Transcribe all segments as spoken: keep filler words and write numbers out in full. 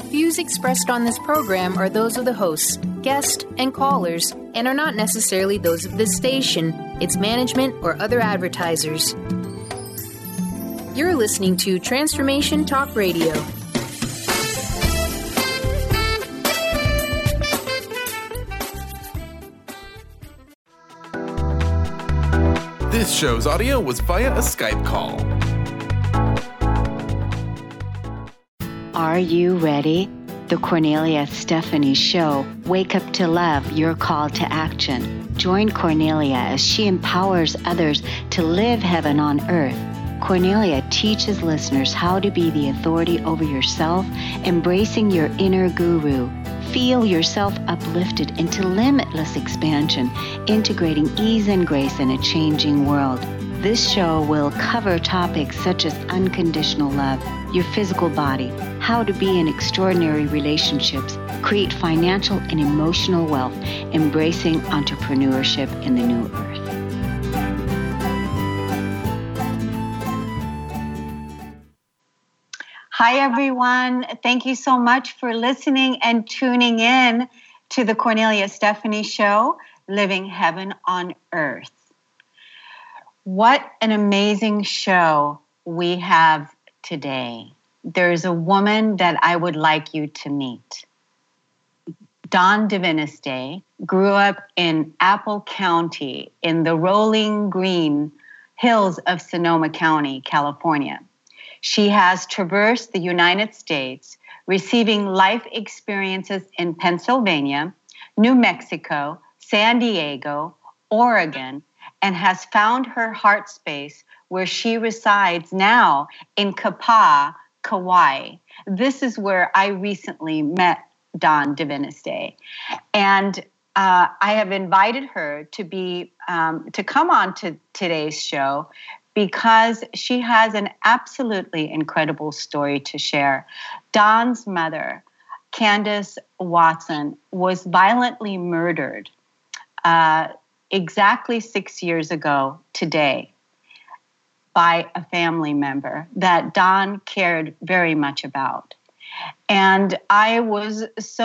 Views expressed on this program are those of the hosts, guests, and callers, and are not necessarily those of this station, its management, or other advertisers. You're listening to Transformation Talk Radio. This show's audio was via a Skype call. Are you ready? The Cornelia Stephanie Show, Wake Up to Love, your call to action. Join Cornelia as she empowers others to live heaven on earth. Cornelia teaches listeners how to be the authority over yourself, embracing your inner guru. Feel yourself uplifted into limitless expansion, integrating ease and grace in a changing world. This show will cover topics such as unconditional love, your physical body, how to be in extraordinary relationships, create financial and emotional wealth, embracing entrepreneurship in the new earth. Hi, everyone. Thank you so much for listening and tuning in to the Cornelia Stephanie Show, Living Heaven on Earth. What an amazing show we have today. There's a woman that I would like you to meet. Dawn Divineste grew up in Apple County in the rolling green hills of Sonoma County, California. She has traversed the United States, receiving life experiences in Pennsylvania, New Mexico, San Diego, Oregon, and has found her heart space where she resides now in Kapa, Kauai. This is where I recently met Dawn Divineste. And uh, I have invited her to be um, to come on to today's show because she has an absolutely incredible story to share. Dawn's mother, Candace Watson, was violently murdered uh, exactly six years ago today by a family member that Dawn cared very much about. And I was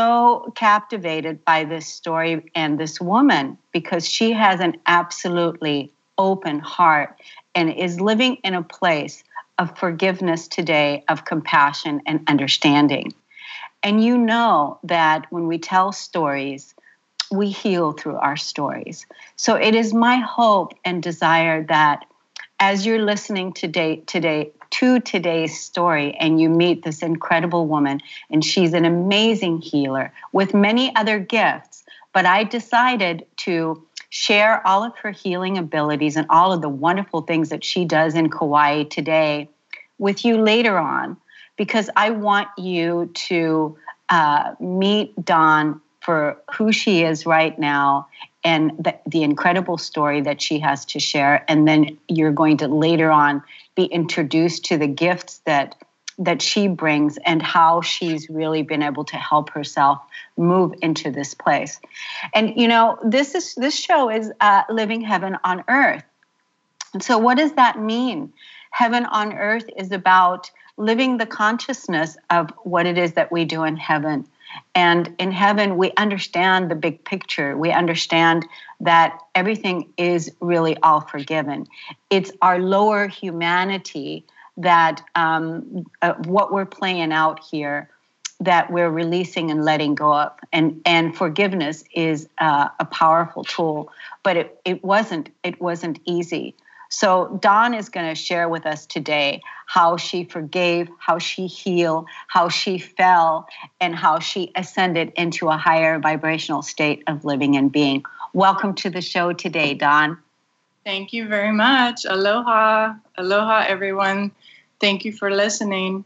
so captivated by this story and this woman because she has an absolutely open heart and is living in a place of forgiveness today, of compassion and understanding. And you know that when we tell stories, we heal through our stories. So it is my hope and desire that as you're listening today, today to today's story and you meet this incredible woman, and she's an amazing healer with many other gifts, but I decided to share all of her healing abilities and all of the wonderful things that she does in Kauai today with you later on, because I want you to uh, meet Dawn for who she is right now and the, the incredible story that she has to share. And then you're going to later on be introduced to the gifts that that she brings and how she's really been able to help herself move into this place. And, you know, this is this show is uh, Living Heaven on Earth. And so what does that mean? Heaven on Earth is about living the consciousness of what it is that we do in heaven. And in heaven, we understand the big picture. We understand that everything is really all forgiven. It's our lower humanity that um, uh, what we're playing out here that we're releasing and letting go of. And, and forgiveness is uh, a powerful tool, but it, it wasn't it wasn't easy. So Dawn is going to share with us today how she forgave, how she healed, how she fell, and how she ascended into a higher vibrational state of living and being. Welcome to the show today, Dawn. Thank you very much. Aloha. Aloha, everyone. Thank you for listening.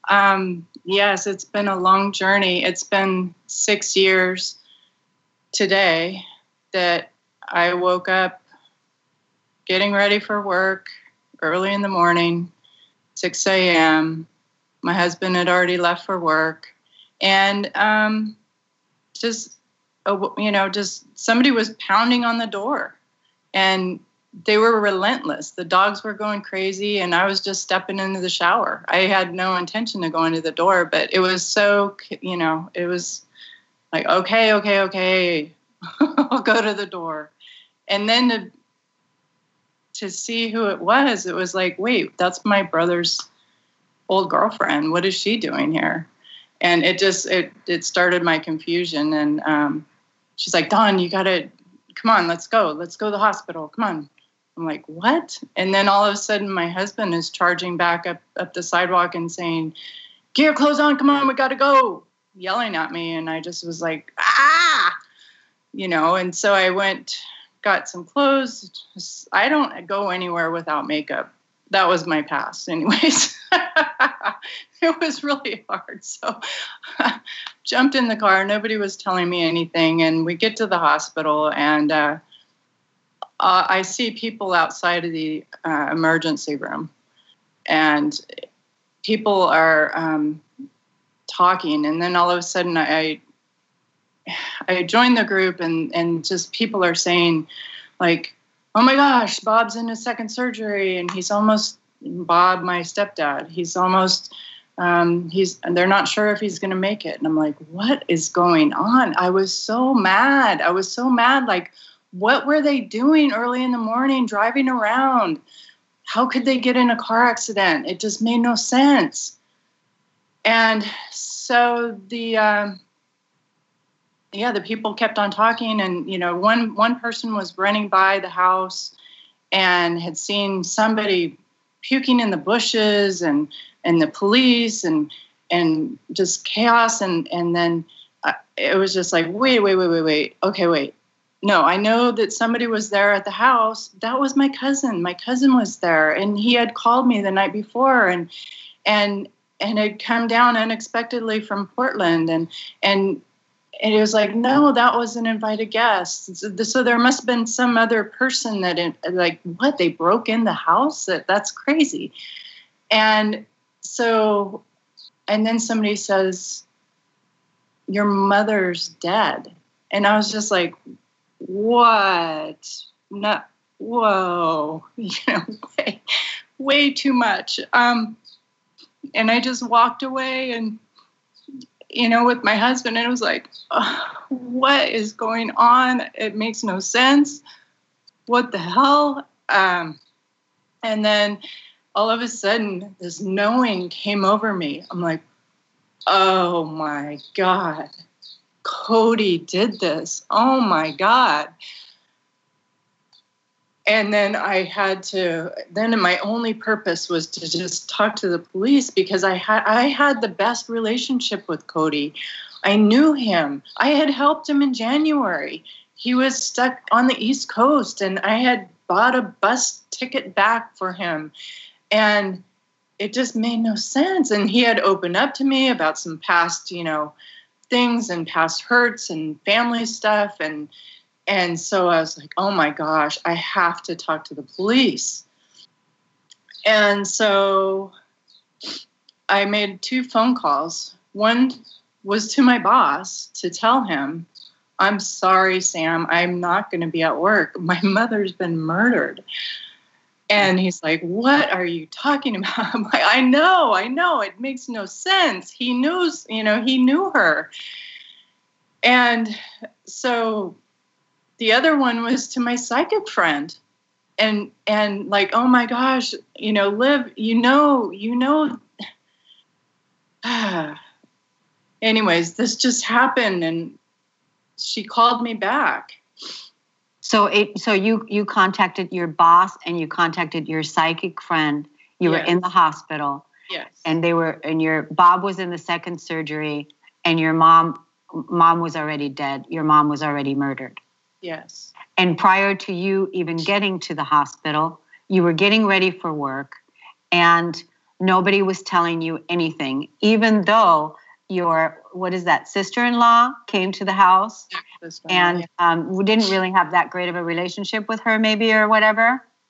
Um, yes, it's been a long journey. It's been six years today that I woke up getting ready for work early in the morning, six a.m. My husband had already left for work. And um, just, uh, you know, just somebody was pounding on the door. And they were relentless. The dogs were going crazy, and I was just stepping into the shower. I had no intention of going to the door, but it was so, you know, it was like, okay, okay, okay, I'll go to the door. And then to, to see who it was, it was like, wait, that's my brother's old girlfriend. What is she doing here? And it just, it, it started my confusion. And um, she's like, Dawn, you gotta, come on, let's go. Let's go to the hospital. Come on. I'm like, what? And then all of a sudden my husband is charging back up, up the sidewalk and saying, get your clothes on. Come on, we got to go. Yelling at me. And I just was like, ah, you know, and so I went, got some clothes. I don't go anywhere without makeup. That was my past anyways. It was really hard. So jumped in the car. Nobody was telling me anything. And we get to the hospital, and uh, uh, I see people outside of the uh, emergency room. And people are um, talking. And then all of a sudden I I joined the group, and, and just people are saying, like, oh my gosh, Bob's in his second surgery, and he's almost, Bob, my stepdad, he's almost, um, he's, and they're not sure if he's going to make it. And I'm like, what is going on? I was so mad. I was so mad. Like, what were they doing early in the morning, driving around? How could they get in a car accident? It just made no sense. And so the, um, yeah, the people kept on talking, and, you know, one, one person was running by the house and had seen somebody puking in the bushes, and, and the police, and, and just chaos. And, and then uh, it was just like, wait, wait, wait, wait, wait. Okay, wait. No, I know that somebody was there at the house. That was my cousin. My cousin was there, and he had called me the night before, and, and, and had come down unexpectedly from Portland. And, and, And it was like, no, that was an invited guest. So, so there must have been some other person that, it, like, what, they broke in the house? That, that's crazy. And so, and then somebody says, your mother's dead. And I was just like, what? No, whoa, you know, way, way too much. Um, and I just walked away, and, you know, with my husband, and it was like, oh, what is going on? It makes no sense. What the hell? Um, and then all of a sudden, this knowing came over me. I'm like, oh my God, Cody did this. Oh my God. And then I had to, then my only purpose was to just talk to the police, because I had, I had the best relationship with Cody. I knew him. I had helped him in January. He was stuck on the East Coast, and I had bought a bus ticket back for him. And it just made no sense. And he had opened up to me about some past, you know, things and past hurts and family stuff. And And so I was like, oh my gosh, I have to talk to the police. And so I made two phone calls. One was to my boss to tell him, I'm sorry, Sam, I'm not going to be at work. My mother's been murdered. And he's like, what are you talking about? I'm like, I know, I know. It makes no sense. He knows, you know, he knew her. And so the other one was to my psychic friend, and, and like, oh my gosh, you know, Liv, you know, you know, anyways, this just happened. And she called me back. So it, so you, you contacted your boss, and you contacted your psychic friend. You Yes. were in the hospital. Yes. And they were, and your Bob was in the second surgery, and your mom, mom was already dead. Your mom was already murdered. Yes. And prior to you even getting to the hospital, you were getting ready for work, and nobody was telling you anything, even though your, what is that, sister-in-law came to the house, and um, we didn't really have that great of a relationship with her, maybe, or whatever.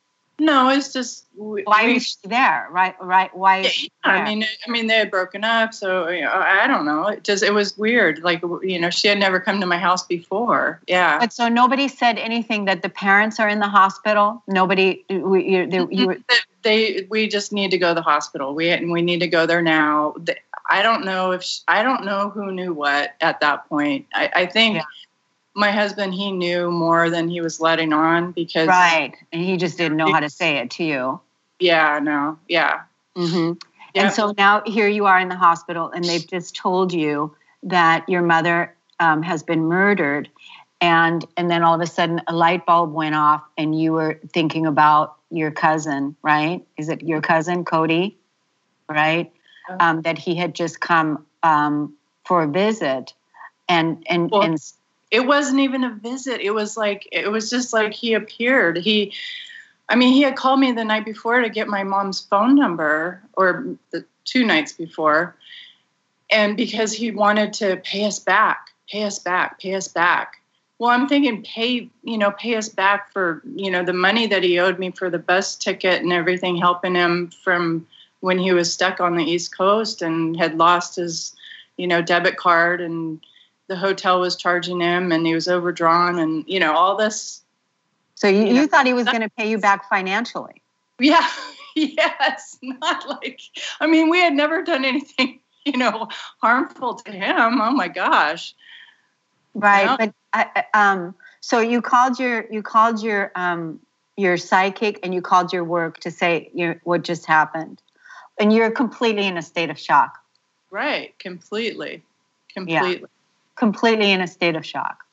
No, it's just we, why we, is she there? Right, right. Why is she yeah, there? I mean, I mean, they had broken up, so you know, I don't know. It just it was weird. Like you know, she had never come to my house before. Yeah. But so nobody said anything that the parents are in the hospital. Nobody. We, you, they, you were, they we just need to go to the hospital. We we need to go there now. I don't know if she, I don't know who knew what at that point. I, I think. Yeah. My husband, he knew more than he was letting on because... Right. And he just didn't know how to say it to you. Yeah, no. Yeah. Mm-hmm. Yep. And so now here you are in the hospital and they've just told you that your mother um, has been murdered. And, and then all of a sudden a light bulb went off and you were thinking about your cousin, right? Is it your cousin, Cody? Right? Um, that he had just come um, for a visit. And, and, well, and it wasn't even a visit. It was like, it was just like he appeared. He, I mean, he had called me the night before to get my mom's phone number, or the two nights before. And because he wanted to pay us back, pay us back, pay us back. Well, I'm thinking pay, you know, pay us back for, you know, the money that he owed me for the bus ticket and everything, helping him from when he was stuck on the East Coast and had lost his, you know, debit card, and the hotel was charging him and he was overdrawn and, you know, all this. So you, you, you know, thought he was going to pay you back financially? Yeah. Yes. Not like, I mean, we had never done anything, you know, harmful to him. Oh my gosh. Right. You know? But, um, so you called your, you called your, um, your psychic and you called your work to say your, what just happened, and you're completely in a state of shock. Right. Completely. Completely. Yeah. Completely in a state of shock.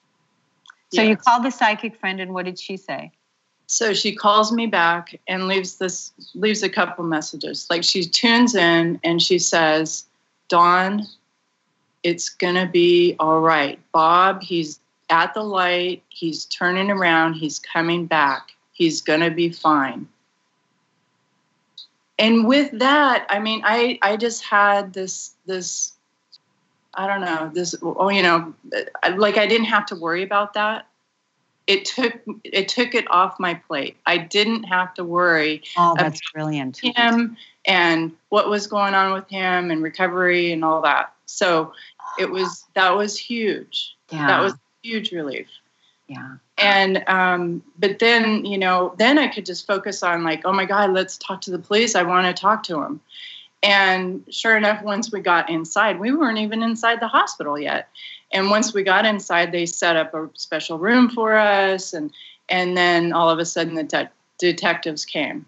So yes. You called the psychic friend, and what did she say? So she calls me back and leaves this, leaves a couple messages. Like she tunes in and she says, Dawn, it's going to be all right. Bob, he's at the light. He's turning around. He's coming back. He's going to be fine. And with that, I mean, I, I just had this, this, I don't know, this, oh, you know, like I didn't have to worry about that. It took, it took it off my plate. I didn't have to worry. Oh, that's brilliant. Him and what was going on with him and recovery and all that. So it was, that was huge. Yeah. That was huge relief. Yeah. And, um, but then, you know, then I could just focus on like, oh my God, let's talk to the police. I want to talk to him. And sure enough, once we got inside, we weren't even inside the hospital yet. And once we got inside, they set up a special room for us. And, and then all of a sudden the de- detectives came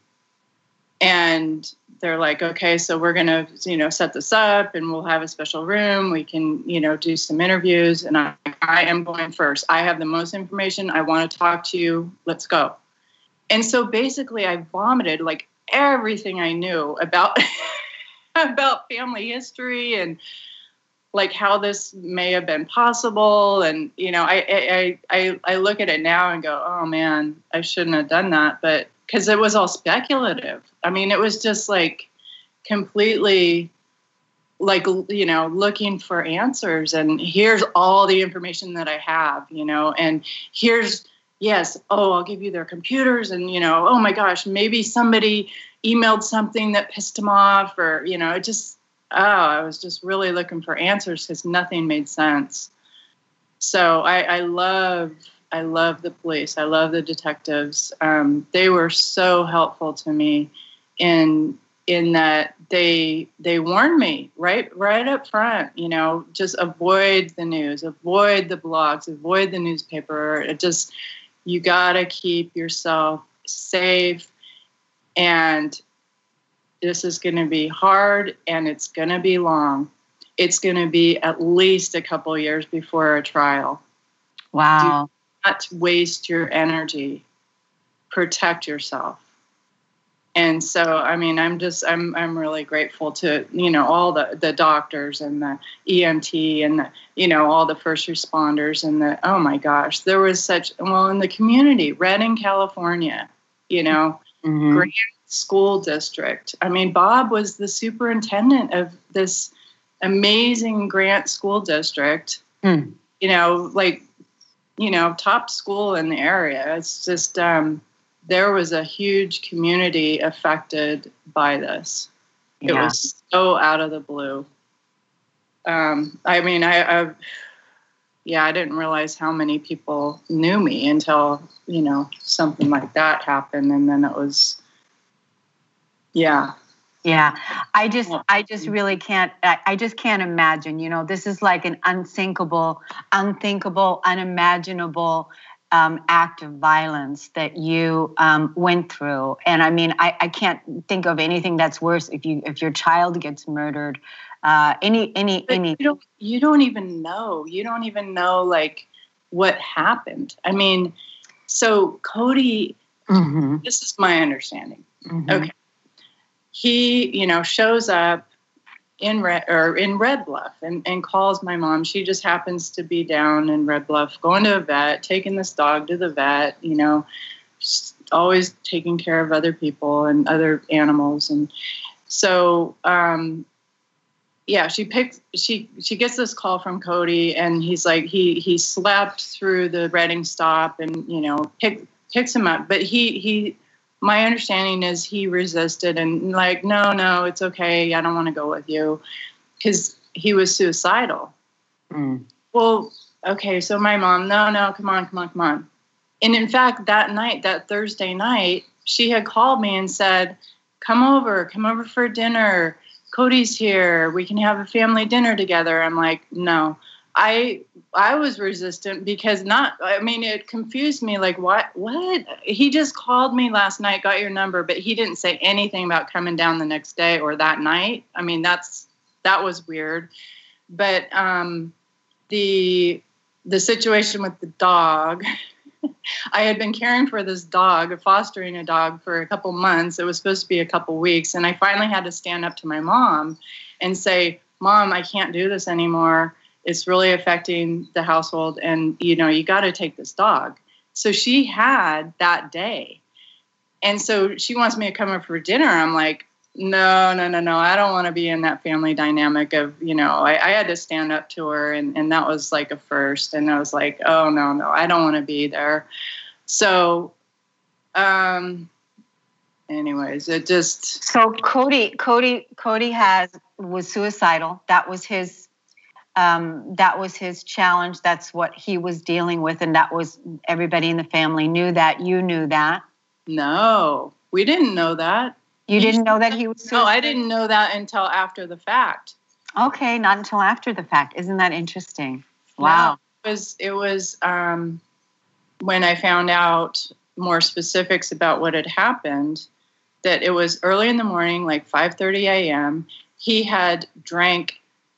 and they're like, okay, so we're going to, you know, set this up and we'll have a special room. We can, you know, do some interviews. And I, I am going first. I have the most information. I want to talk to you. Let's go. And so basically I vomited like everything I knew about about family history and like how this may have been possible. And, you know, I, I, I, I look at it now and go, oh man, I shouldn't have done that. But cause it was all speculative. I mean, it was just like completely like, you know, looking for answers, and here's all the information that I have, you know, and here's, yes, oh, I'll give you their computers and, you know, oh my gosh, maybe somebody emailed something that pissed him off, or, you know, it just, oh, I was just really looking for answers because nothing made sense. So I, I love, I love the police. I love the detectives. Um, they were so helpful to me in, in that they, they warned me right, right up front, you know, just avoid the news, avoid the blogs, avoid the newspaper. It just, you got to keep yourself safe. And this is going to be hard and it's going to be long. It's going to be at least a couple of years before a trial. Wow. Do not waste your energy. Protect yourself. And so, I mean, I'm just, I'm, I'm really grateful to, you know, all the, the doctors and the E M T and the, you know, all the first responders and the, oh my gosh, there was such, well, in the community, Redding, California, you know, mm-hmm. Grant School District. I mean, Bob was the superintendent of this amazing Grant School District, mm. you know, like, you know, top school in the area. It's just, um, there was a huge community affected by this. It Yeah. was so out of the blue. Um, I mean, I, I, yeah, I didn't realize how many people knew me until, you know, something like that happened. And then it was, yeah. Yeah, I just, I just really can't, I, I just can't imagine, you know, this is like an unthinkable, unthinkable, unimaginable um, act of violence that you um, went through. And I mean, I, I can't think of anything that's worse if you, if your child gets murdered, uh, any, any, But any. You don't, you don't even know, you don't even know like what happened. I mean, so Cody, Mm-hmm. this is my understanding. Mm-hmm. Okay. He, you know, shows up in Red or in Red Bluff and, and calls my mom. She just happens to be down in Red Bluff, going to a vet, taking this dog to the vet, you know, always taking care of other people and other animals. And so, um, yeah, she picks, she, she gets this call from Cody, and he's like, he, he slept through the Redding stop and, you know, pick, picks him up, but he, he, my understanding is he resisted and like, no, no, it's okay. I don't want to go with you, because he was suicidal. Mm. Well, okay. So my mom, no, no, come on, come on, come on. And in fact, that night, that Thursday night, she had called me and said, come over, come over for dinner. Cody's here. We can have a family dinner together. I'm like, no. I I was resistant because not, I mean, it confused me. Like, what, what? He just called me last night, got your number, but he didn't say anything about coming down the next day or that night. I mean, that's, that was weird. But um, the, the situation with the dog, I had been caring for this dog, fostering a dog for a couple months. It was supposed to be a couple weeks. And I finally had to stand up to my mom and say, Mom, I can't do this anymore. It's really affecting the household, and, you know, you got to take this dog. So she had that day. And so she wants me to come over for dinner. I'm like, no, no, no, no. I don't want to be in that family dynamic of, you know, I, I had to stand up to her, and, and that was like a first. And I was like, oh, no, no, I don't want to be there. So, um, anyways, it just. So Cody, Cody, Cody has, was suicidal. That was his Um, that was his challenge. That's what he was dealing with. And that was, everybody in the family knew that. You knew that. No, we didn't know that. You He didn't know that he was suicidal? No, I didn't know that until after the fact. Okay, not until after the fact. Isn't that interesting? Wow. No, it was, it was um, when I found out more specifics about what had happened, that it was early in the morning, like five thirty a.m. He had drank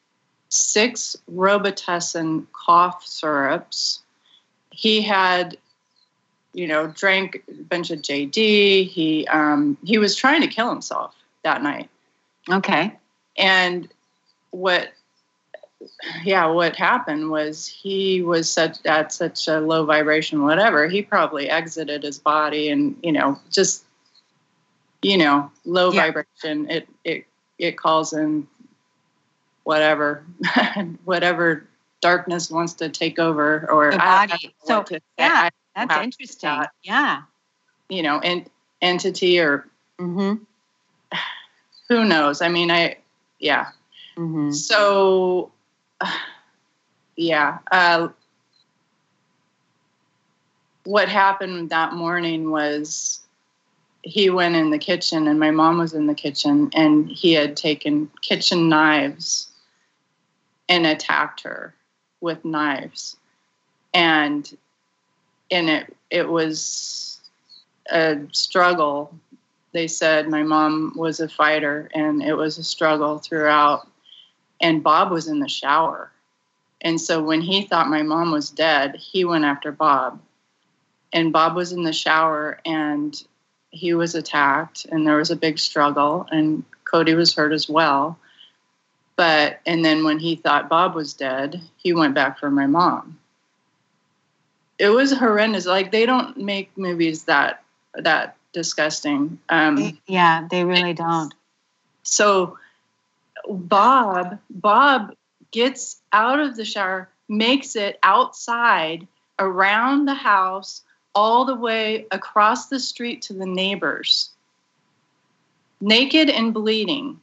six Robitussin cough syrups. He had, you know, drank a bunch of J D. He um, he was trying to kill himself that night. Okay. And what, yeah, what happened was he was such at such a low vibration, whatever. He probably exited his body, and, you know, just, you know, low Yeah. vibration. It it it calls in whatever, whatever darkness wants to take over, or The I, I body. don't know So, what to say. yeah, I that's have interesting. that, Yeah. you know, en- entity or Mm-hmm. who knows? I mean, I, yeah. Mm-hmm. So, yeah. Uh, what happened that morning was he went in the kitchen, and my mom was in the kitchen, and he had taken kitchen knives and attacked her with knives. And, and it, it was a struggle. They said my mom was a fighter, and it was a struggle throughout. And Bob was in the shower. And so when he thought my mom was dead, he went after Bob. And Bob was in the shower, and he was attacked, and there was a big struggle, and Cody was hurt as well. But, and then when he thought Bob was dead, he went back for my mom. It was horrendous. Like, they don't make movies that, that disgusting. Um, Yeah, they really don't. So Bob, Bob gets out of the shower, makes it outside around the house, all the way across the street to the neighbors, naked and bleeding.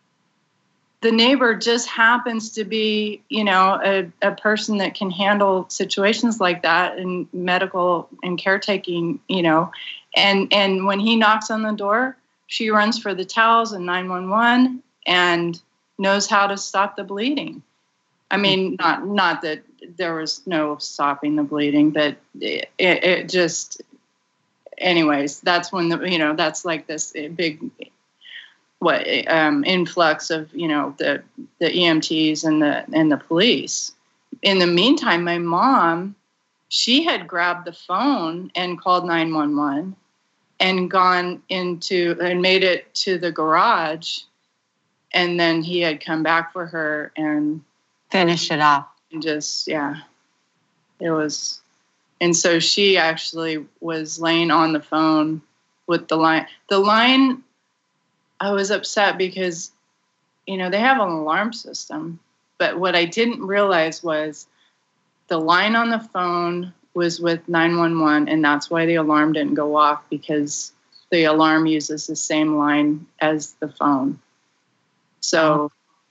The neighbor just happens to be, you know, a, a person that can handle situations like that in medical and caretaking, you know, and, and when he knocks on the door, she runs for the towels and nine one one and knows how to stop the bleeding. I mean, not, not that there was no stopping the bleeding, but it, it, it just, anyways, that's when the, you know, that's like this big, what um, influx of, you know, the, the E M Ts and the, and the police. In the meantime, my mom, she had grabbed the phone and called nine one one and gone into and made it to the garage. And then he had come back for her and finish it off. And just, yeah, it was. And so she actually was laying on the phone with the line. The line, I was upset because, you know, they have an alarm system. But what I didn't realize was the line on the phone was with nine one one, and that's why the alarm didn't go off, because the alarm uses the same line as the phone. So,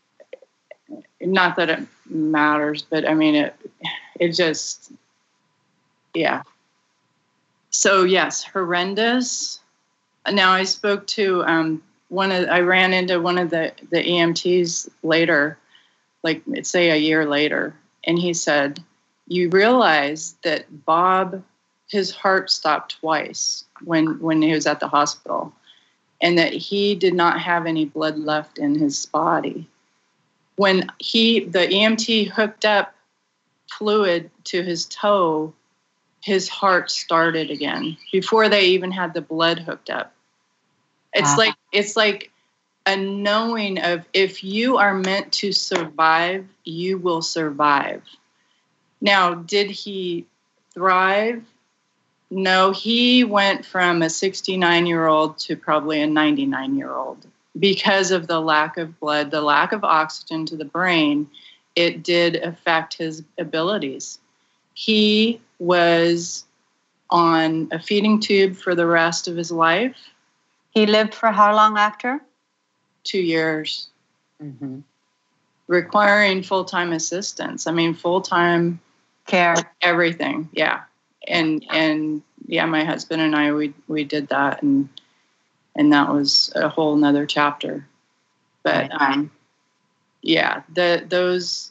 not that it matters, but I mean, it, it just, yeah. So yes, horrendous. Now I spoke to um, one of, I ran into one of the, the E M Ts later, like let's say a year later, and he said, you realize that Bob, his heart stopped twice when, when he was at the hospital, and that he did not have any blood left in his body. When he, the E M T hooked up fluid to his toe, his heart started again before they even had the blood hooked up. It's uh-huh. like, it's like a knowing of, if you are meant to survive, you will survive. Now, did he thrive? No, he went from a sixty-nine-year-old to probably a ninety-nine-year-old. Because of the lack of blood, the lack of oxygen to the brain, it did affect his abilities. He was on a feeding tube for the rest of his life. He lived for how long after? Two years. Mm-hmm. Requiring full-time assistance. I mean, full-time care, everything. Yeah. And, and yeah, my husband and I, we, we did that, and, and that was a whole nother chapter. But, um, yeah, the, those,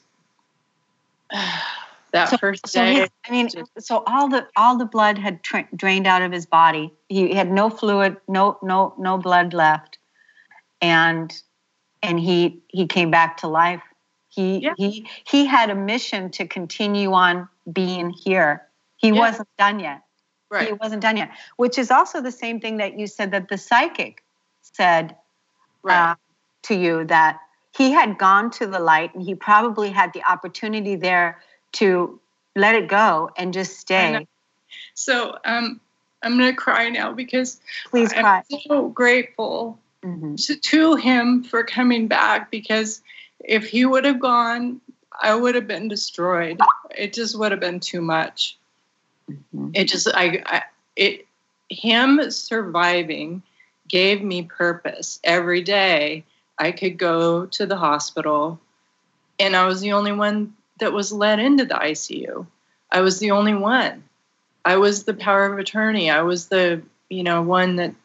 uh, that so, first so day. I mean, just, so all the, all the blood had tra- drained out of his body. He had no fluid, no, no, no blood left. And, and he, he came back to life. He, yeah. he, he had a mission to continue on being here. He yeah. wasn't done yet. Right. He wasn't done yet, which is also the same thing that you said that the psychic said right. uh, to you, that he had gone to the light and he probably had the opportunity there to let it go and just stay. So um, I'm going to cry now, because Please I'm cry. so grateful mm-hmm. to, to him for coming back, because if he would have gone, I would have been destroyed. It just would have been too much. Mm-hmm. It just, I, I, it, him surviving gave me purpose. Every day I could go to the hospital, and I was the only one that was let into the I C U. I was the only one. I was the power of attorney. I was the, you know, one that,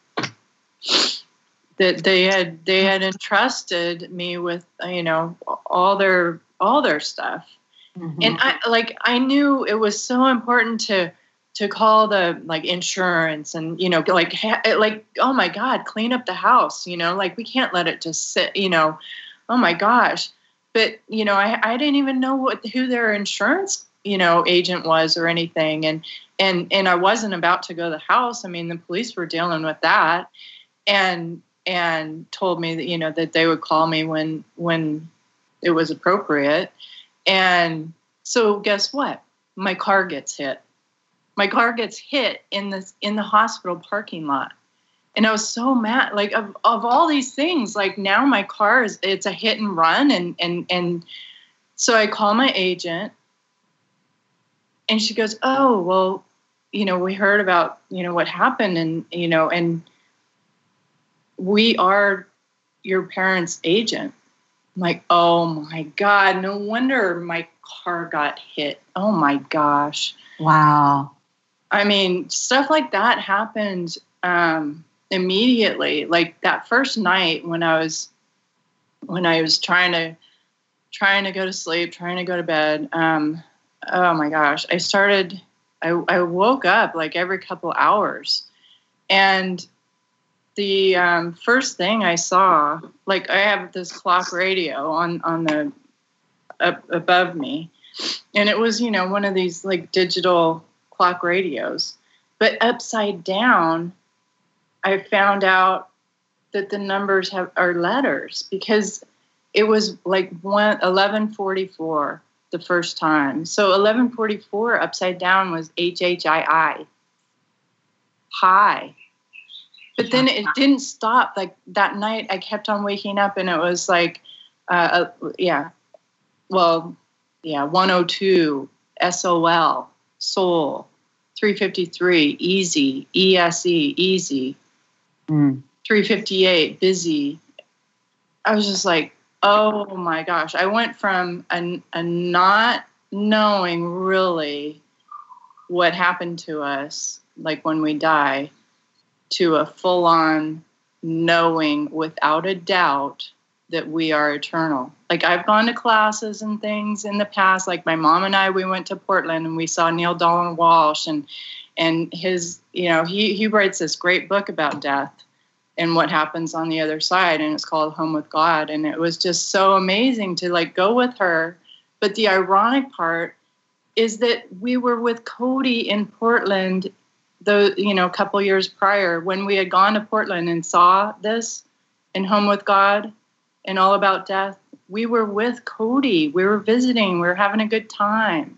that they had, they had entrusted me with, you know, all their, all their stuff. Mm-hmm. And I, like, I knew it was so important to, to call the, like, insurance and, you know, like, ha- like, oh my God, clean up the house, you know, like, we can't let it just sit, you know, oh my gosh. But, you know, I, I didn't even know what, who their insurance, you know, agent was or anything. And, and, and I wasn't about to go to the house. I mean, the police were dealing with that, and, and told me that, you know, that they would call me when, when it was appropriate. And so guess what? My car gets hit. My car gets hit in the, in the hospital parking lot. And I was so mad, like, of, of all these things, like, now my car is, it's a hit and run. And, and, and so I call my agent, and she goes, oh, well, you know, we heard about, you know, what happened, and, you know, and we are your parents' agent. I'm like, oh my God, no wonder my car got hit. Oh my gosh. Wow. I mean, stuff like that happened um, immediately. Like that first night when I was, when I was trying to, trying to go to sleep, trying to go to bed. Um, oh my gosh. I started, I, I woke up like every couple hours, and the um, first thing I saw, like I have this clock radio on, on the, up above me. And it was, you know, one of these like digital clock radios, but upside down, I found out that the numbers have are letters, because it was like one, eleven forty-four the first time. So eleven forty-four upside down was H H I I. Hi. But then it didn't stop. Like that night, I kept on waking up, and it was like, uh, uh, yeah, well, yeah, one oh two, S O L, soul, three fifty-three, easy, E S E, easy, mm. three fifty-eight, busy. I was just like, oh my gosh. I went from a, a not knowing really what happened to us, like when we die, to a full-on knowing without a doubt that we are eternal. Like I've gone to classes and things in the past, like my mom and I, we went to Portland and we saw Neil Donald Walsh, and and his, you know, he, he writes this great book about death and what happens on the other side, and it's called Home with God. And it was just so amazing to like go with her. But the ironic part is that we were with Cody in Portland, the, you know, a couple years prior, when we had gone to Portland and saw this in Home with God and All About Death. We were with Cody. We were visiting. We were having a good time.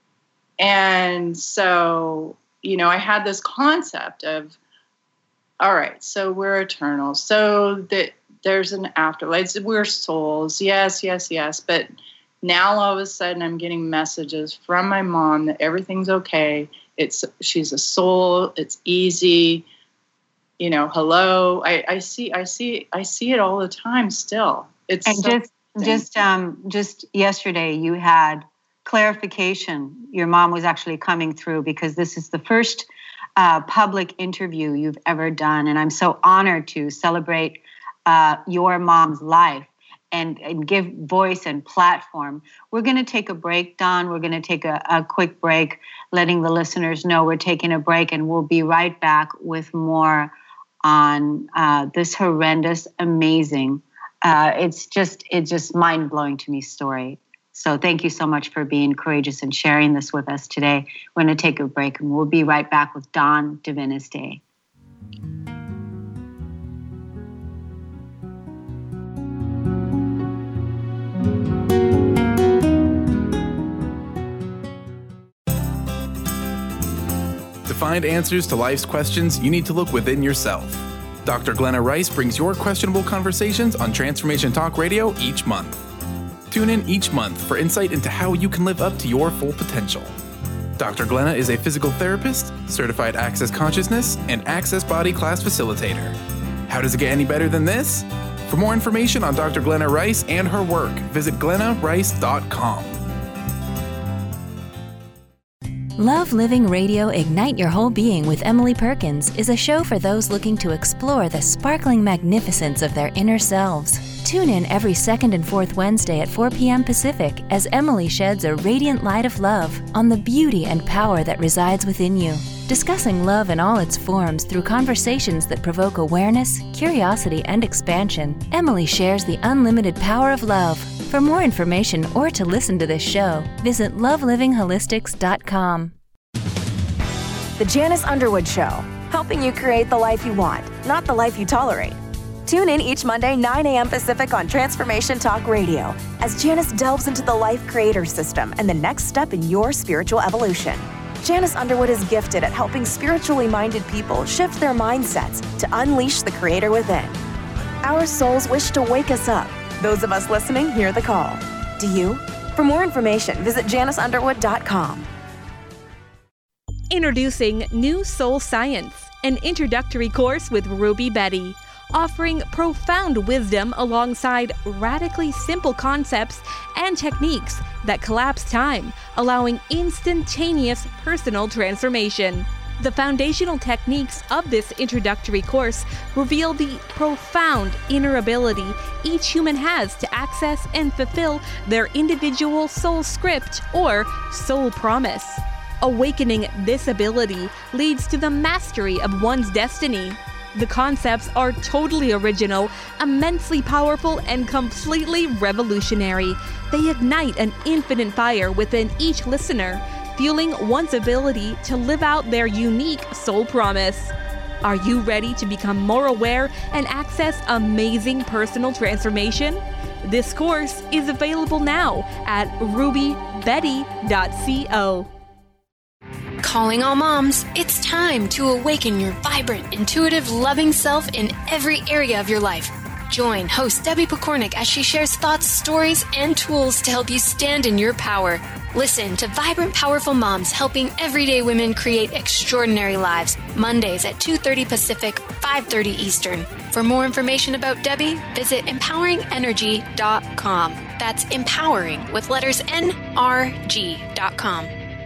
And so, you know, I had this concept of, all right, so we're eternal. So that there's an afterlife. We're souls. Yes, yes, yes. But now all of a sudden I'm getting messages from my mom that everything's okay. It's, she's a soul. It's easy. You know, hello. I, I see, I see, I see it all the time still. It's and so just, just, um, just yesterday you had clarification. Your mom was actually coming through, because this is the first uh, public interview you've ever done. And I'm so honored to celebrate uh, your mom's life and, and give voice and platform. We're going to take a break, Don. We're going to take a, a quick break, letting the listeners know we're taking a break, and we'll be right back with more on uh, this horrendous, amazing, uh, it's just it's just mind-blowing to me story. So thank you so much for being courageous and sharing this with us today. We're going to take a break, and we'll be right back with Dawn Diviniste. To find answers to life's questions, you need to look within yourself. Doctor Glenna Rice brings your questionable conversations on Transformation Talk Radio each month. Tune in each month for insight into how you can live up to your full potential. Doctor Glenna is a physical therapist, certified Access Consciousness, and Access Body Class facilitator. How does it get any better than this? For more information on Doctor Glenna Rice and her work, visit glenna rice dot com. Love Living Radio Ignite Your Whole Being with Emily Perkins is a show for those looking to explore the sparkling magnificence of their inner selves. Tune in every second and fourth Wednesday at four p.m. Pacific as Emily sheds a radiant light of love on the beauty and power that resides within you. Discussing love in all its forms through conversations that provoke awareness, curiosity, and expansion, Emily shares the unlimited power of love. For more information or to listen to this show, visit love living holistics dot com. The Janice Underwood Show, helping you create the life you want, not the life you tolerate. Tune in each Monday, nine a.m. Pacific on Transformation Talk Radio, as Janice delves into the life creator system and the next step in your spiritual evolution. Janice Underwood is gifted at helping spiritually minded people shift their mindsets to unleash the creator within. Our souls wish to wake us up. Those of us listening hear the call. Do you? For more information, visit janice underwood dot com. Introducing New Soul Science, an introductory course with Ruby Betty, offering profound wisdom alongside radically simple concepts and techniques that collapse time, allowing instantaneous personal transformation. The foundational techniques of this introductory course reveal the profound inner ability each human has to access and fulfill their individual soul script or soul promise. Awakening this ability leads to the mastery of one's destiny. The concepts are totally original, immensely powerful, and completely revolutionary. They ignite an infinite fire within each listener, fueling one's ability to live out their unique soul promise. Are you ready to become more aware and access amazing personal transformation? This course is available now at ruby betty dot co. Calling all moms, it's time to awaken your vibrant, intuitive, loving self in every area of your life. Join host Debbie Pokornik as she shares thoughts, stories, and tools to help you stand in your power. Listen to Vibrant Powerful Moms helping everyday women create extraordinary lives. Mondays at two thirty Pacific, five thirty Eastern. For more information about Debbie, visit empowering energy dot com. That's empowering with letters N R G dot com.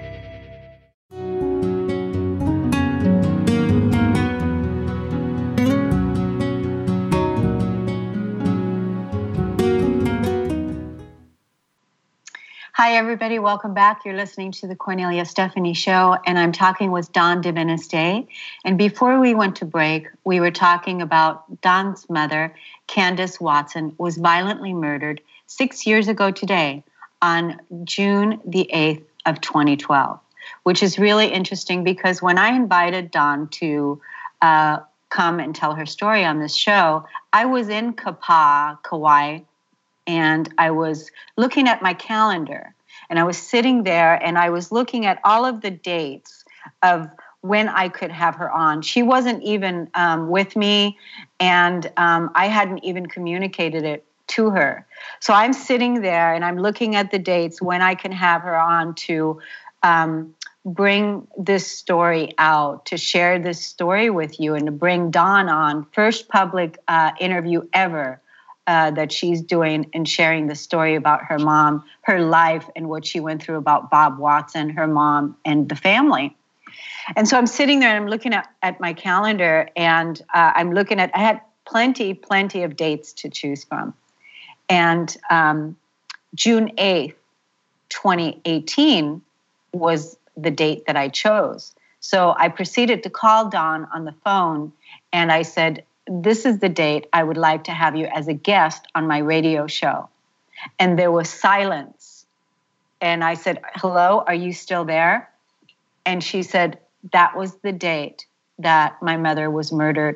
Hi, everybody. Welcome back. You're listening to the Cornelia Stephanie Show, and I'm talking with Dawn Divineste. And before we went to break, we were talking about Dawn's mother, Candace Watson, was violently murdered six years ago today on June the eighth of twenty twelve, which is really interesting because when I invited Dawn to uh, come and tell her story on this show, I was in Kapa, Kauai, and I was looking at my calendar, and I was sitting there, and I was looking at all of the dates of when I could have her on. She wasn't even um, with me, and um, I hadn't even communicated it to her. So I'm sitting there, and I'm looking at the dates when I can have her on to um, bring this story out, to share this story with you, and to bring Dawn on, first public uh, interview ever. Uh, that she's doing and sharing the story about her mom, her life, and what she went through about Bob Watson, her mom, and the family. And so I'm sitting there and I'm looking at, at my calendar, and uh, I'm looking at, I had plenty, plenty of dates to choose from. And um, June eighth, twenty eighteen was the date that I chose. So I proceeded to call Dawn on the phone, and I said, this is the date I would like to have you as a guest on my radio show. And there was silence. And I said, hello, are you still there? And she said, that was the date that my mother was murdered,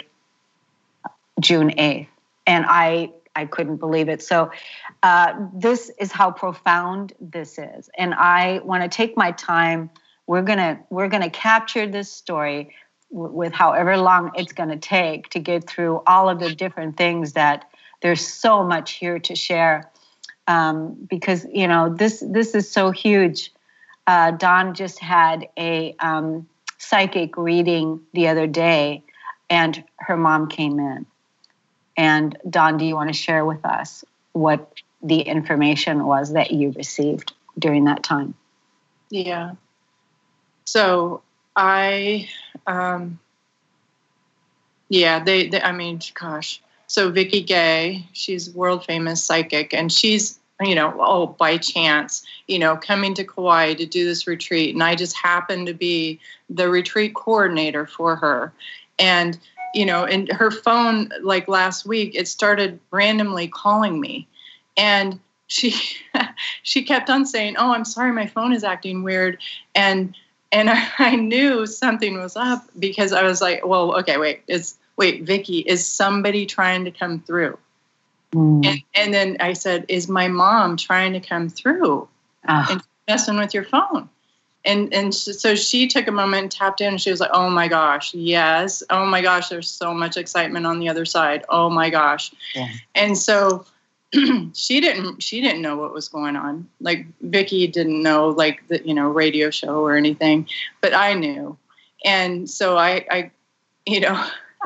June eighth. And I, I couldn't believe it. So uh, this is how profound this is. And I want to take my time. We're gonna, we're gonna capture this story with however long it's going to take to get through all of the different things that there's so much here to share. Um, because, you know, this, this is so huge. Uh, Dawn just had a um, psychic reading the other day, and her mom came in. And Dawn, do you want to share with us what the information was that you received during that time? Yeah. So I, um, yeah, they, they, I mean, gosh. So Vicki Gay, she's world famous psychic, and she's, you know, oh, by chance, you know, coming to Kauai to do this retreat. And I just happened to be the retreat coordinator for her. And, you know, and her phone, like last week, it started randomly calling me. And she, she kept on saying, oh, I'm sorry, my phone is acting weird. And And I, I knew something was up because I was like, well, okay, wait, is wait, Vicki, is somebody trying to come through? Mm. And, and then I said, is my mom trying to come through oh. and messing with your phone? And and so she took a moment and tapped in, and she was like, oh my gosh, yes. Oh my gosh, there's so much excitement on the other side. Oh my gosh. Yeah. And so she didn't she didn't know what was going on. Like Vicky didn't know like the, you know, radio show or anything, but I knew. And so I, I you know,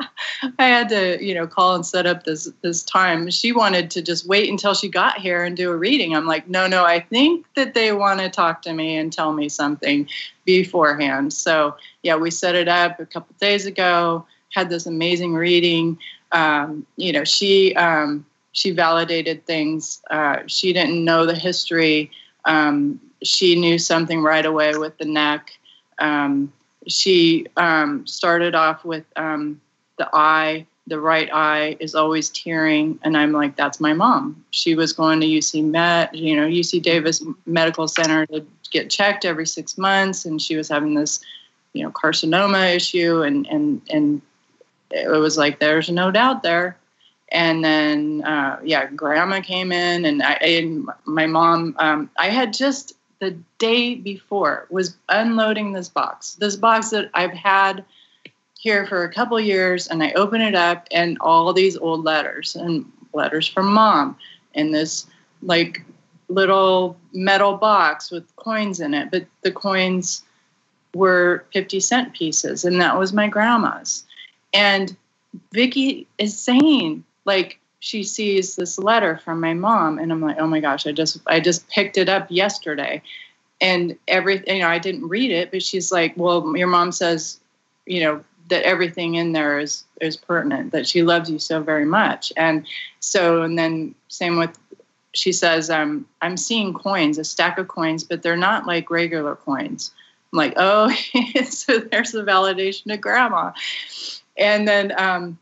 I had to, you know, call and set up this this time. She wanted to just wait until she got here and do a reading. I'm like, no, no, I think that they want to talk to me and tell me something beforehand. So yeah, we set it up a couple of days ago, had this amazing reading. Um, you know, she um, she validated things. Uh, she didn't know the history. Um, she knew something right away with the neck. Um, she um, started off with um, the eye. The right eye is always tearing, and I'm like, that's my mom. She was going to U C Met, you know, U C Davis Medical Center to get checked every six months, and she was having this, you know, carcinoma issue, and and and it was like, there's no doubt there. And then, uh, yeah, Grandma came in, and I, and my mom, um, I had just the day before was unloading this box, this box that I've had here for a couple of years, and I open it up, and all these old letters and letters from Mom, and this like little metal box with coins in it, but the coins were fifty cent pieces, and that was my grandma's. And Vicky is saying, like, she sees this letter from my mom, and I'm like, oh my gosh, I just I just picked it up yesterday, and everything, you know, I didn't read it, but she's like, well, your mom says, you know, that everything in there is is pertinent, that she loves you so very much. And so, and then same with, she says, um, I'm seeing coins, a stack of coins, but they're not like regular coins. I'm like, oh, so there's the validation to Grandma. And then, um,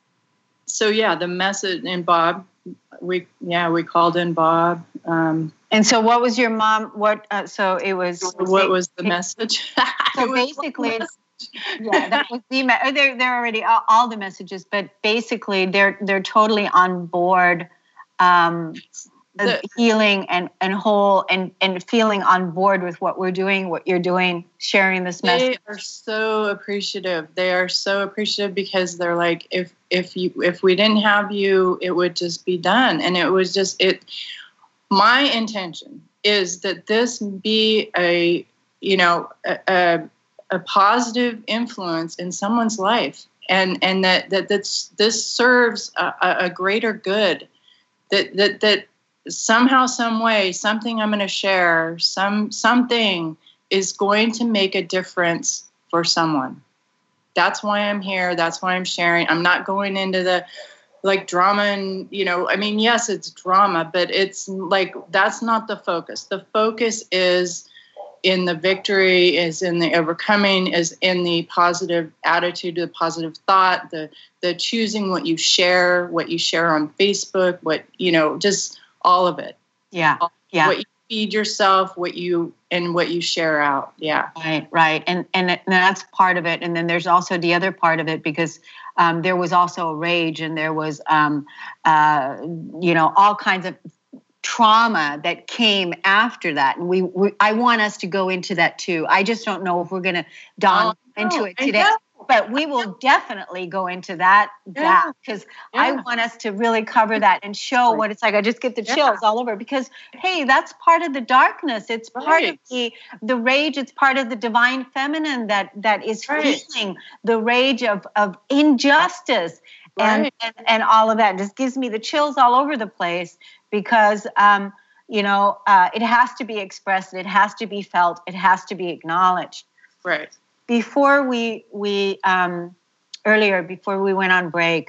so yeah, the message, and Bob, we, yeah, we called in Bob. Um, and so what was your mom, what, uh, so it was. What was the message? So basically, yeah, that was the, me- they're, they're already all, all the messages, but basically they're, they're totally on board, um, the, healing and, and whole and, and feeling on board with what we're doing, what you're doing, sharing this message. They are so appreciative. They are so appreciative because they're like, if, if you, if we didn't have you, it would just be done. And it was just, it, my intention is that this be a, you know, a, a, a positive influence in someone's life. And, and that, that that's, this serves a, a greater good, that, that, that, somehow, some way, something I'm going to share, some something is going to make a difference for someone. That's why I'm here. That's why I'm sharing. I'm not going into the like drama and, you know, I mean, yes, it's drama, but it's like, that's not the focus. The focus is in the victory, is in the overcoming, is in the positive attitude, the positive thought, the the choosing what you share, what you share on Facebook, what, you know, just all of it. Yeah. Yeah. What you feed yourself, what you, and what you share out. Yeah. Right. Right. And, and that's part of it. And then there's also the other part of it, because um, there was also a rage, and there was, um, uh, you know, all kinds of trauma that came after that. And we, we, I want us to go into that too. I just don't know if we're going to dive oh, into no, it today. But we will definitely go into that, that because yeah. yeah. I want us to really cover that and show what it's like. I just get the chills yeah. all over, because, hey, that's part of the darkness. It's right. part of the the rage. It's part of the divine feminine that that is right. feeling the rage of, of injustice right. and, and, and all of that. It just gives me the chills all over the place, because, um, you know, uh, it has to be expressed. It has to be felt. It has to be acknowledged. Right. Before we, we um, earlier, before we went on break,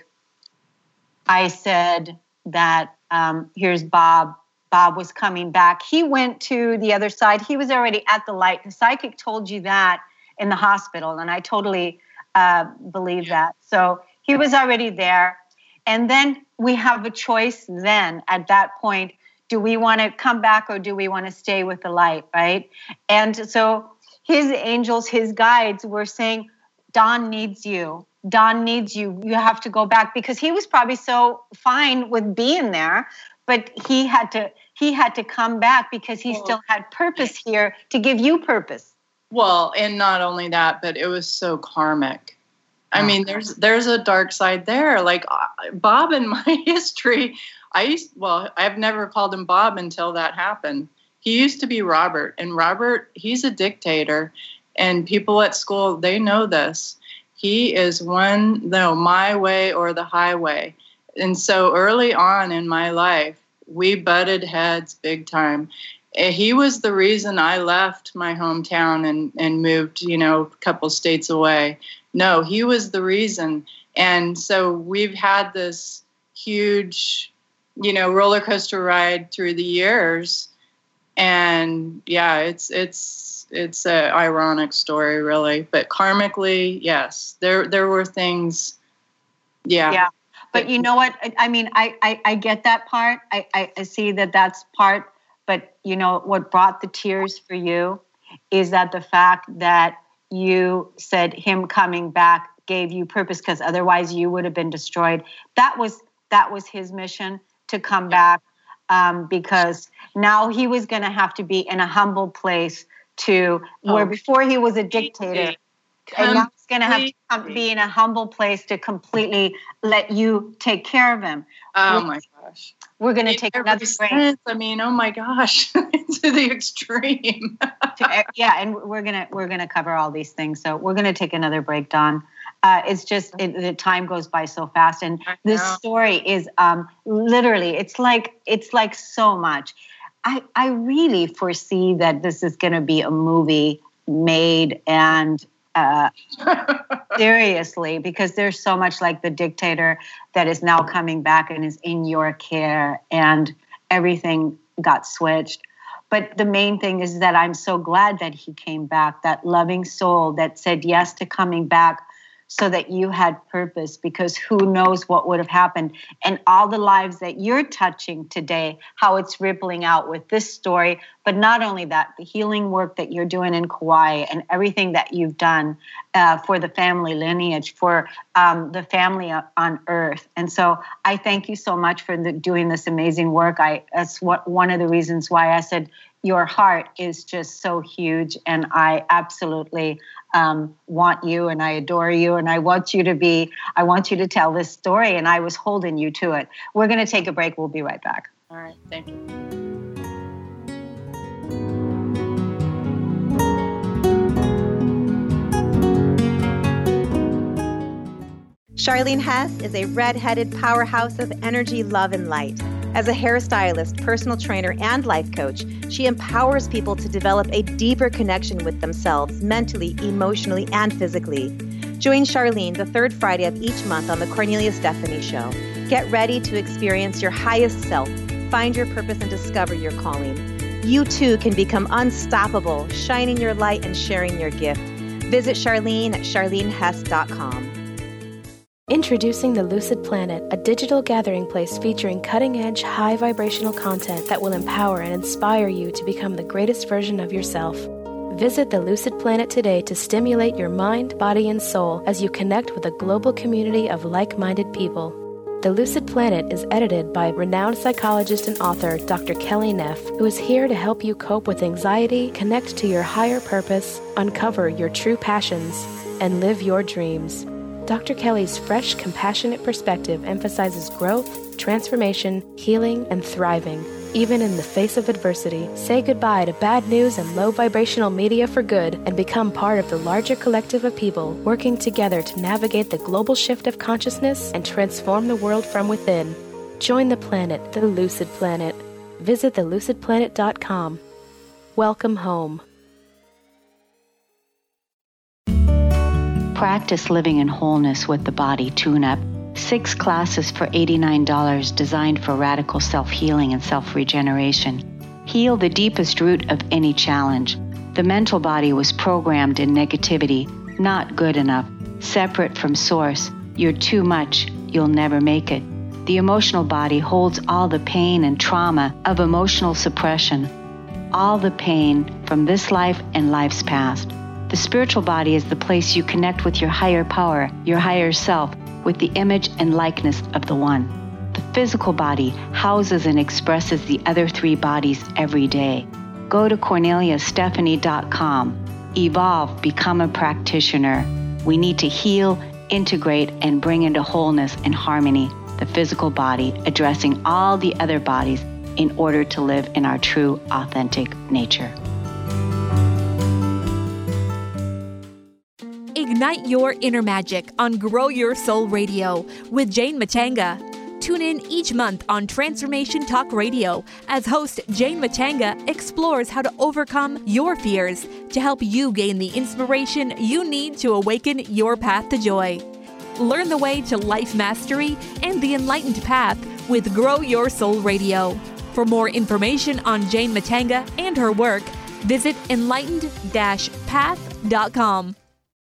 I said that um, here's Bob. Bob was coming back. He went to the other side. He was already at the light. The psychic told you that in the hospital, and I totally uh, believe that. So he was already there. And then we have a choice then at that point. Do we want to come back, or do we want to stay with the light, right? And so his angels, his guides were saying, Don needs you. Don needs you. You have to go back, because he was probably so fine with being there, but he had to he had to come back because he well, still had purpose here to give you purpose. Well, and not only that, but it was so karmic. I mean, there's there's a dark side there. Like Bob and my history I used, well, I've never called him Bob until that happened. He used to be Robert, and Robert, he's a dictator, and people at school, they know this. He is one, no, my way or the highway. And so early on in my life, we butted heads big time. He was the reason I left my hometown and, and moved, you know, a couple states away. No, he was the reason. And so we've had this huge, you know, roller coaster ride through the years. And yeah, it's it's it's a ironic story, really. But karmically, yes, there there were things. Yeah. Yeah. But you know what? I, I mean, I, I I get that part. I, I I see that that's part. But you know what brought the tears for you is that the fact that you said him coming back gave you purpose, because otherwise you would have been destroyed. That was that was his mission, to come back, um, because now he was going to have to be in a humble place to oh. where before he was a dictator, and now he's going to have to come, be in a humble place to completely let you take care of him. Oh my gosh. We're going to take another break. I mean, oh my gosh, to the extreme. to, yeah, and we're gonna we're gonna cover all these things. So we're gonna take another break, Dawn. Uh, it's just it, the time goes by so fast, and this story is um, literally it's like it's like so much. I I really foresee that this is going to be a movie made, and uh, seriously, because there's so much like the dictator that is now coming back and is in your care, and everything got switched. But the main thing is that I'm so glad that he came back, that loving soul that said yes to coming back so that you had purpose, because who knows what would have happened. And all the lives that you're touching today, how it's rippling out with this story. But not only that, the healing work that you're doing in Kauai and everything that you've done uh, for the family lineage, for um, the family on Earth. And so I thank you so much for the, doing this amazing work. I That's what one of the reasons why I said your heart is just so huge, and I absolutely um, want you, and I adore you, and I want you to be, I want you to tell this story, and I was holding you to it. We're going to take a break. We'll be right back. All right. Thank you. Charlene Hess is a red-headed powerhouse of energy, love, and light. As a hairstylist, personal trainer, and life coach, she empowers people to develop a deeper connection with themselves mentally, emotionally, and physically. Join Charlene the third Friday of each month on The Cornelia Stephanie Show. Get ready to experience your highest self, find your purpose, and discover your calling. You too can become unstoppable, shining your light and sharing your gift. Visit Charlene at charlene hess dot com. Introducing the Lucid Planet, a digital gathering place featuring cutting-edge, high-vibrational content that will empower and inspire you to become the greatest version of yourself. Visit the Lucid Planet today to stimulate your mind, body, and soul as you connect with a global community of like-minded people. The Lucid Planet is edited by renowned psychologist and author Doctor Kelly Neff, who is here to help you cope with anxiety, connect to your higher purpose, uncover your true passions, and live your dreams. Doctor Kelly's fresh, compassionate perspective emphasizes growth, transformation, healing, and thriving, even in the face of adversity. Say goodbye to bad news and low vibrational media for good and become part of the larger collective of people working together to navigate the global shift of consciousness and transform the world from within. Join the planet, the Lucid Planet. Visit the lucid planet dot com. Welcome home. Practice living in wholeness with the Body Tune-Up. Six classes for eighty-nine dollars designed for radical self-healing and self-regeneration. Heal the deepest root of any challenge. The mental body was programmed in negativity, not good enough, separate from source. You're too much, you'll never make it. The emotional body holds all the pain and trauma of emotional suppression, all the pain from this life and life's past. The spiritual body is the place you connect with your higher power, your higher self, with the image and likeness of the One. The physical body houses and expresses the other three bodies every day. Go to cornelia stephanie dot com. Evolve, become a practitioner. We need to heal, integrate, and bring into wholeness and harmony. the physical body, addressing all the other bodies in order to live in our true, authentic nature. Ignite your inner magic on Grow Your Soul Radio with Jane Matanga. Tune in each month on Transformation Talk Radio as host Jane Matanga explores how to overcome your fears to help you gain the inspiration you need to awaken your path to joy. Learn the way to life mastery and the enlightened path with Grow Your Soul Radio. For more information on Jane Matanga and her work, visit enlightened dash path dot com.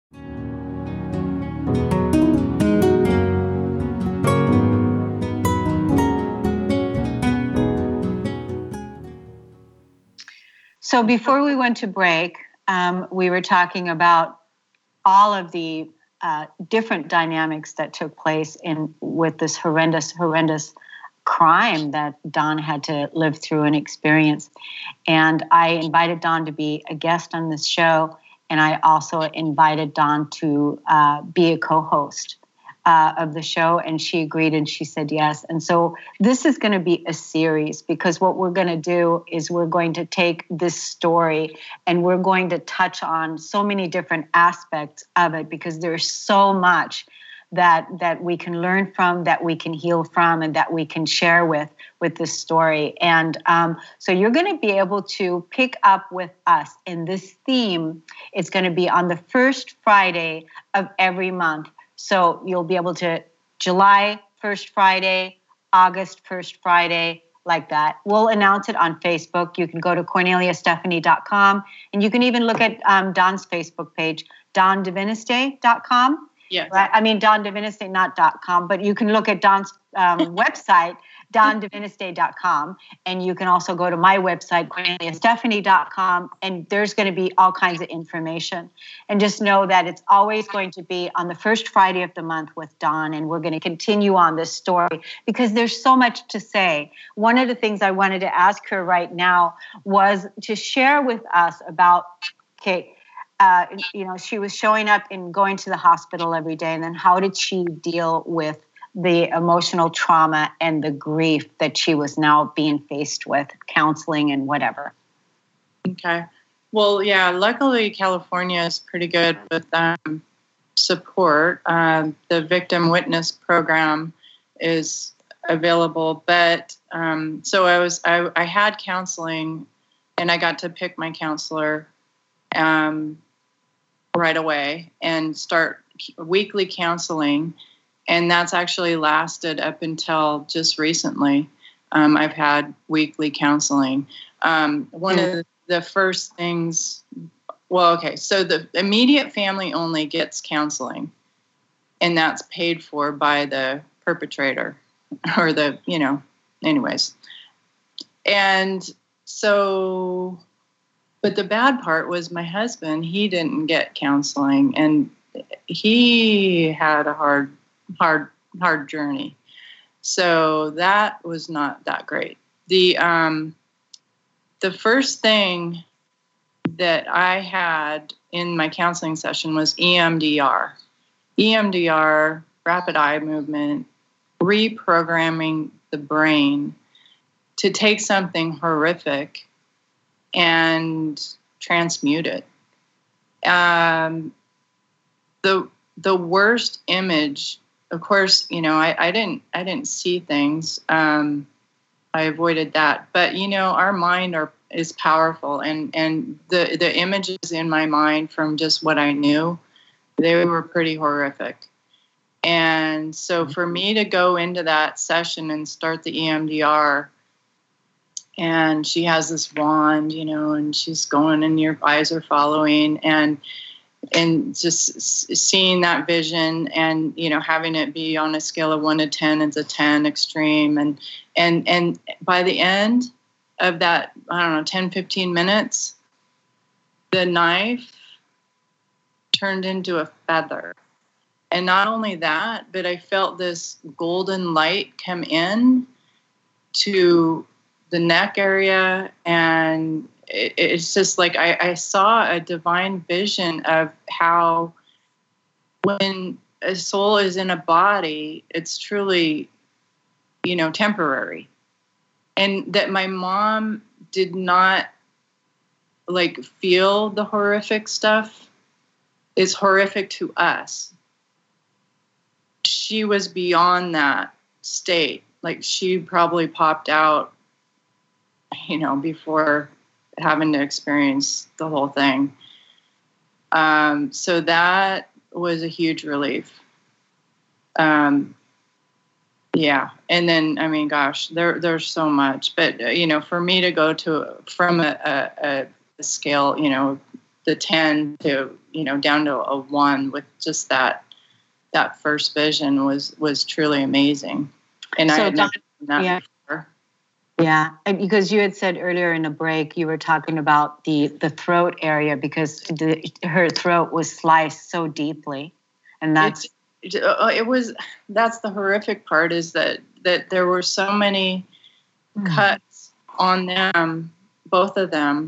So before we went to break, um, we were talking about all of the uh, different dynamics that took place in with this horrendous, horrendous crime that Dawn had to live through and experience. And I invited Dawn to be a guest on this show, and I also invited Dawn to uh, be a co-host Uh, of the show, and she agreed and she said yes. And so this is going to be a series, because what we're going to do is we're going to take this story and we're going to touch on so many different aspects of it, because there's so much that that we can learn from, that we can heal from, and that we can share with with this story. And um, so you're going to be able to pick up with us in this theme. It's going to be on the first Friday of every month. So you'll be able to July first Friday, August first Friday, like that. We'll announce it on Facebook. You can go to cornelia stephanie dot com, and you can even look at um, Dawn's Facebook page, dawn diviniste dot com. Yes. Right? I mean, Dawn Diviniste, not .com, but you can look at Dawn's um, website, dawn diviniste dot com, and you can also go to my website, cornelia stephanie dot com, and there's going to be all kinds of information. And just know that it's always going to be on the first Friday of the month with Dawn, and we're going to continue on this story because there's so much to say. One of the things I wanted to ask her right now was to share with us about, okay, Uh, you know, she was showing up and going to the hospital every day. And then how did she deal with the emotional trauma and the grief that she was now being faced with, counseling and whatever? Okay. Well, yeah, luckily California is pretty good with um, support. Um, the victim witness program is available. But um, so I was, I, I had counseling, and I got to pick my counselor Um, right away and start weekly counseling. And that's actually lasted up until just recently. Um, I've had weekly counseling. Um, one mm. of the first things, well, okay, so the immediate family only gets counseling, and that's paid for by the perpetrator or the, you know, anyways. And so... But the bad part was my husband, he didn't get counseling, and he had a hard, hard, hard journey. So that was not that great. The um, the first thing that I had in my counseling session was E M D R. E M D R, rapid eye movement, reprogramming the brain to take something horrific and transmute it. Um, the the worst image, of course, you know, I, I didn't I didn't see things. Um, I avoided that. But you know, our mind are is powerful, and and the the images in my mind from just what I knew, they were pretty horrific. And so for me to go into that session and start the E M D R, and she has this wand, you know, and she's going and your eyes are following, and and just seeing that vision, and, you know, having it be on a scale of one to ten, it's a ten extreme. And, and, and by the end of that, I don't know, ten, fifteen minutes, the knife turned into a feather. And not only that, but I felt this golden light come in to the neck area, and it, it's just like I, I saw a divine vision of how when a soul is in a body, it's truly you know, temporary. And that my mom did not like feel the horrific stuff is horrific to us. She was beyond that state. Like she probably popped out, you know, before having to experience the whole thing. Um, so that was a huge relief. Um, Yeah. And then, I mean, gosh, there, there's so much, but uh, you know, for me to go to from a, a, a scale, you know, the ten to, you know, down to a one with just that, that first vision was, was truly amazing. And so I had never done that yeah. before. Yeah. Because you had said earlier in a break, you were talking about the, the throat area because the, her throat was sliced so deeply. And that's, It, it was, that's the horrific part is that, that there were so many mm. cuts on them, both of them.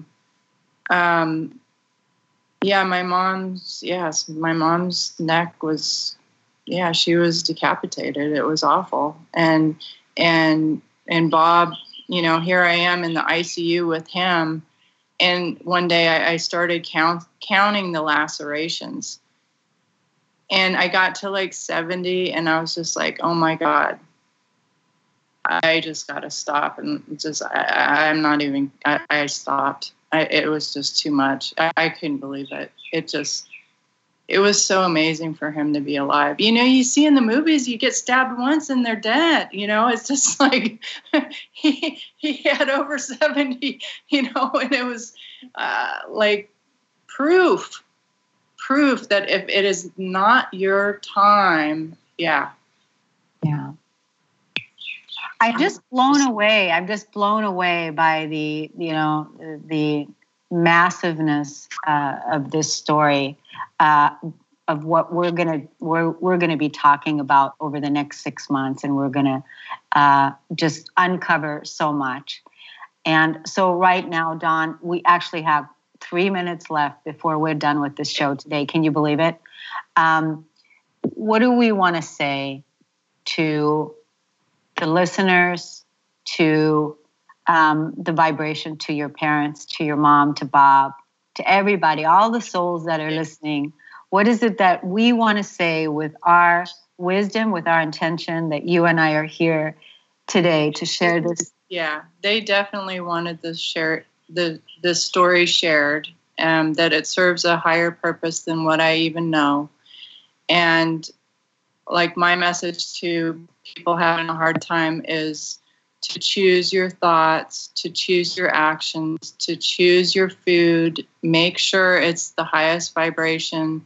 Um, yeah, my mom's, yes, my mom's neck was, yeah, she was decapitated. It was awful. And, and, and Bob, you know, here I am in the I C U with him. And one day I, I started count, counting the lacerations. And I got to like seventy and I was just like, oh my God, I just got to stop. And just, I, I'm not even, I, I stopped. I, it was just too much. I, I couldn't believe it. It just, it was so amazing for him to be alive. You know, you see in the movies, you get stabbed once and they're dead. You know, it's just like he, he had over seventy, you know, and it was uh, like proof. Proof that if it is not your time, yeah. Yeah. I'm just blown away. I'm just blown away by the, you know, the massiveness uh, of this story, uh, of what we're gonna we're we're gonna be talking about over the next six months, and we're gonna uh, just uncover so much. And so, right now, Dawn, we actually have three minutes left before we're done with this show today. Can you believe it? Um, what do we want to say to the listeners, to um, the vibration, to your parents, to your mom, to Bob, to everybody, all the souls that are listening? What is it that we want to say with our wisdom, with our intention that you and I are here today to share this? Yeah, they definitely wanted this share the the story shared, um, that it serves a higher purpose than what I even know. And like my message to people having a hard time is to choose your thoughts, to choose your actions, to choose your food, make sure it's the highest vibration,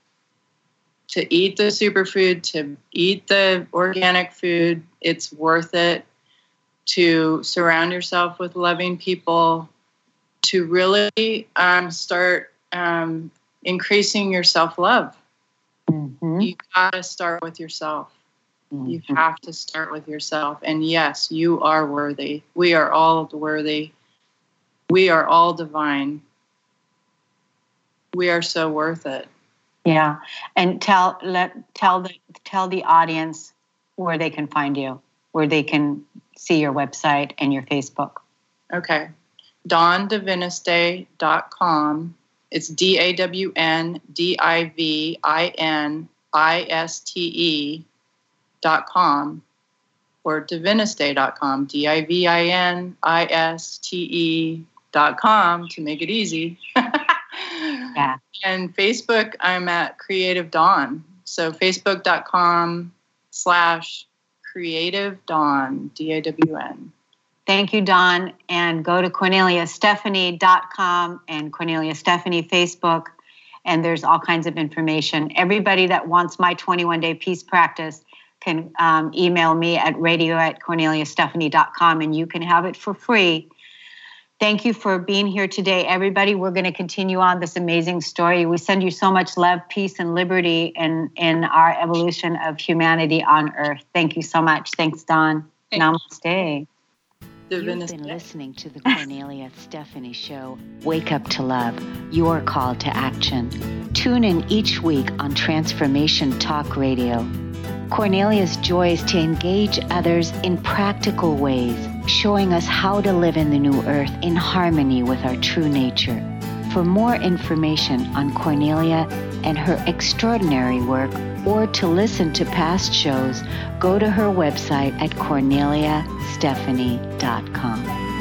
to eat the superfood, to eat the organic food. It's worth it. To surround yourself with loving people, to really um, start um, increasing your self-love. Mm-hmm. You gotta start with yourself. Mm-hmm. You have to start with yourself. And yes, you are worthy. We are all worthy. We are all divine. We are so worth it. Yeah. And tell let tell the tell the audience where they can find you, where they can see your website and your Facebook. Okay. dawn diviniste dot com. It's D A W N D I V I N I S T E dot com or diviniste dot com, D I V I N I S T E dot com to make it easy. Yeah. And Facebook, I'm at Creative Dawn. So facebook dot com slash Creative Dawn, D A W N. Thank you, Dawn. And go to cornelia stephanie dot com and Cornelia Stephanie Facebook. And there's all kinds of information. Everybody that wants my twenty-one day peace practice can um, email me at radio at cornelia stephanie dot com and you can have it for free. Thank you for being here today, everybody. We're going to continue on this amazing story. We send you so much love, peace, and liberty in, in our evolution of humanity on Earth. Thank you so much. Thanks, Dawn. Thank Namaste. You've been listening to the Cornelia Stephanie Show, Wake Up to Love, your call to action. Tune in each week on Transformation Talk Radio. Cornelia's joy is to engage others in practical ways, showing us how to live in the new earth in harmony with our true nature. For more information on Cornelia and her extraordinary work, or to listen to past shows, go to her website at cornelia stephanie dot com.